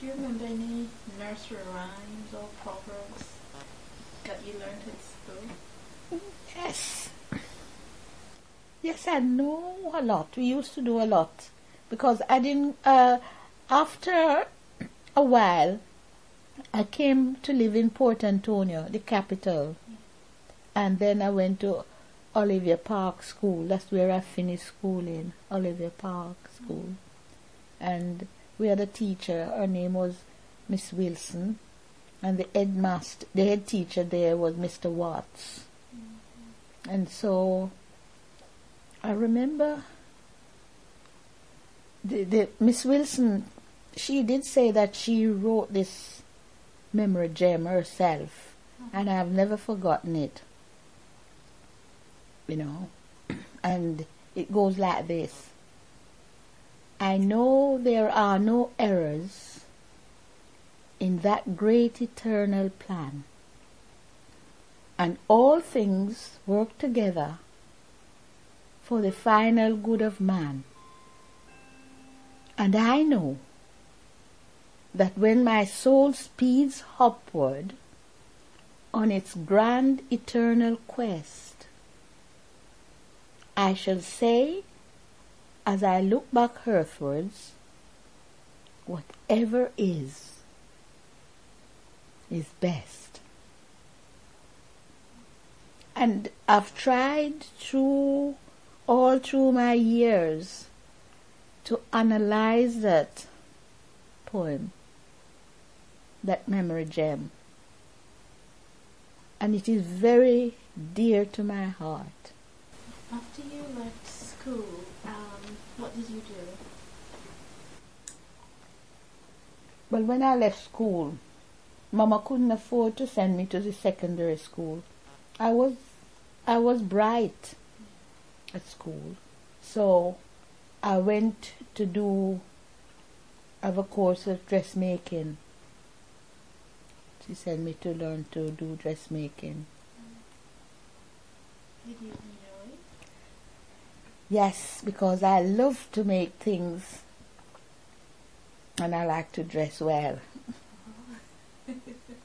Do you remember any nursery rhymes or proverbs that you learned at school? Yes. Yes, I know a lot. We used to do a lot. Because I didn't, after a while, I came to live in Port Antonio, the capital. And then I went to Olivia Park School. That's where I finished schooling, Olivia Park School. And we had a teacher, her name was Miss Wilson. And the head teacher there was Mr. Watts. And so I remember the Miss Wilson, she did say that she wrote this memory gem herself, and I've never forgotten it. You know, and it goes like this. I know there are no errors in that great eternal plan, and all things work together for the final good of man. And I know that when my soul speeds upward on its grand eternal quest, I shall say, as I look back earthwards, whatever is best. And I've tried all through my years to analyze that poem, that memory gem. And it is very dear to my heart. After you left school, what did you do? Well, when I left school, Mama couldn't afford to send me to the secondary school. I was bright at school, so I went to have a course of dressmaking. She sent me to learn to do dressmaking. Did you enjoy it? Yes, because I love to make things and I like to dress well.